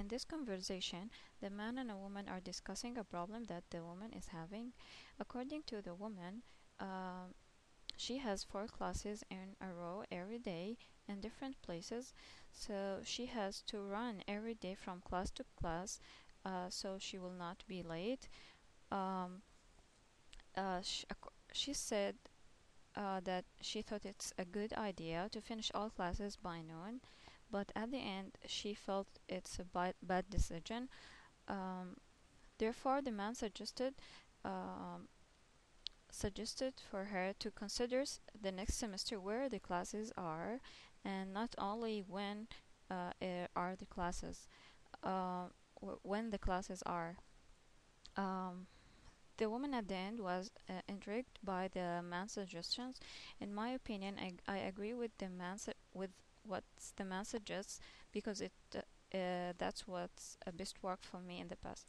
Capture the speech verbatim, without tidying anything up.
in this conversation, the man and a woman are discussing a problem that the woman is having. According to the woman, um, she has four classes in a row every day in different places, so she has to run every day from class to class, uh, so she will not be late. Um, uh, sh- ac- she said uh, that she thought it's a good idea to finish all classes by noon, but at the end she felt it's a bad, bad decision. Um, Therefore, the man suggested um, suggested for her to consider s- the next semester where the classes are, and not only when uh, eh, are the classes, uh, w- when the classes are. Um, the woman at the end was uh, intrigued by the man's suggestions. In my opinion, I, I agree with the man su- with what the man suggests because it uh, uh, that's what's uh, best worked for me in the past.